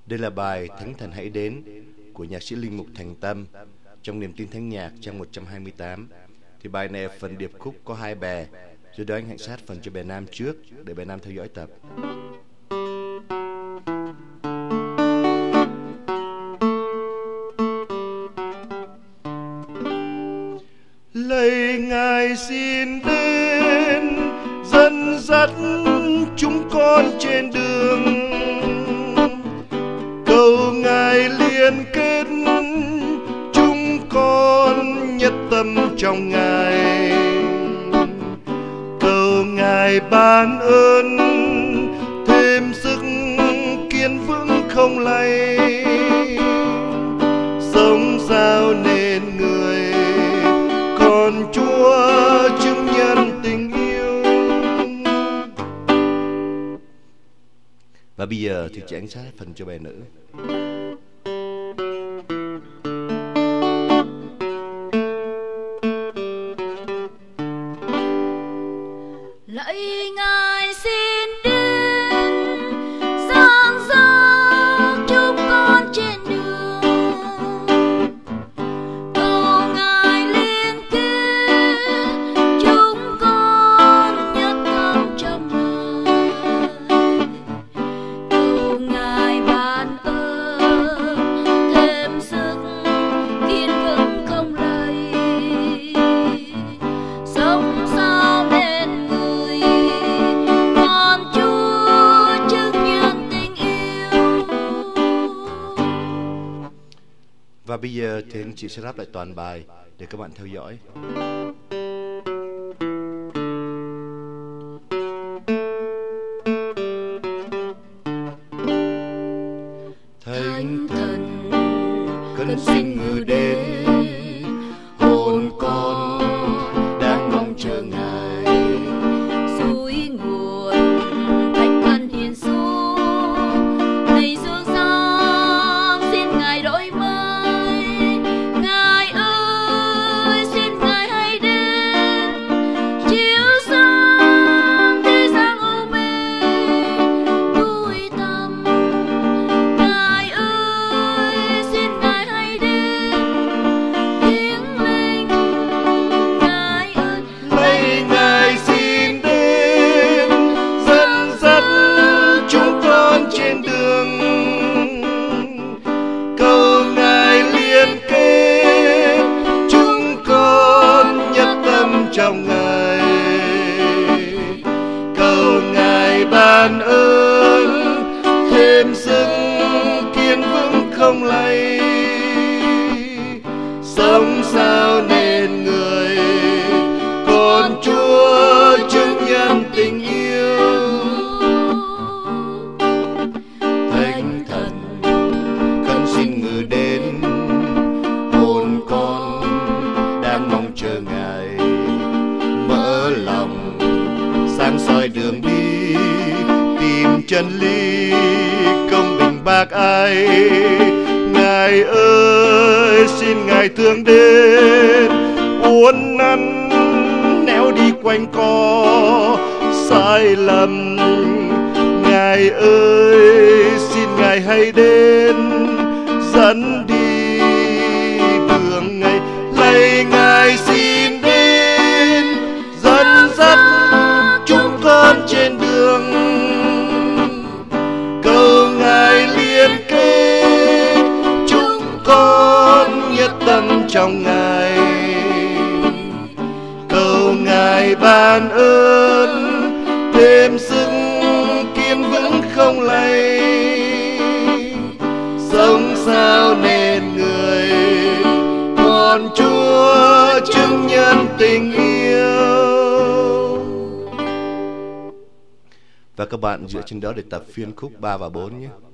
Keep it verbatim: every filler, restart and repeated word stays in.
Đây là bài Thánh Thần Hãy Đến của nhạc sĩ Linh Mục Thành Tâm trong Niềm Tin Thánh Nhạc trang một trăm hai mươi tám. Thì bài này phần điệp khúc có hai bè, do đó anh hãy sát phần cho bè nam trước để bè nam theo dõi tập. Lạy Ngài xin đến dẫn dắt chúng con trên đường, cầu Ngài liên kết chúng con nhất tâm trong Ngài, cầu Ngài ban ơn thêm sức kiên vững không lay, sống sao nên người con Chúa chứng nhân tình yêu. Và bây giờ thì chị sát phần cho bài nữ. Lạy Ngài xin đến sáng dắt chúng con trên đường, cầu Ngài liên kết chúng con nhất tâm trong Ngài, cầu Ngài ban ơn thêm sức kiên vững không lay, sống sao nên người con Chúa chứng nhân tình yêu. Và bây giờ thì anh chị sẽ rap lại toàn bài để các bạn theo dõi. Thánh Thần cần xin ngự đến, hồn con đang mong chờ Ngài. Suối nguồn thánh thần hiền xuống, ngày dương sáng xin Ngài đổi mới. Ngài ơi xin Ngài hãy đến, chiếu sáng thế gian u mê tối tăm. Ngài ơi xin Ngài hãy đến, tiếng linh Ngài ơi. Lạy Ngài xin đến dẫn dắt chúng con trên đường, cầu Ngài liên kết chúng con nhất tâm trong Ngài, cầu Ngài ban ơn thêm sức kiên vững không lay, sống sao nên người con Chúa chứng nhân tình yêu. Thánh Thần cần xin ngự đến, hồn con đang mong chờ Ngài. Mở lòng sáng soi đường đi, tìm chân lý công bình bác ái. Ngài ơi xin Ngài thương đến, uốn nắn néo đi quanh co sai lầm. Ngài ơi xin Ngài hãy đến, dẫn đi đường ngày. Lạy Ngài xin đến dẫn dắt chúng con trên đường, cầu Ngài liên kết chúng con nhất tâm trong Ngài, cầu Ngài ban ơn thêm sức kiên vững không lay, sống sao nên người con Chúa chứng nhân tình yêu. Và các bạn dựa trên đó để tập phiên khúc ba và bốn nhé.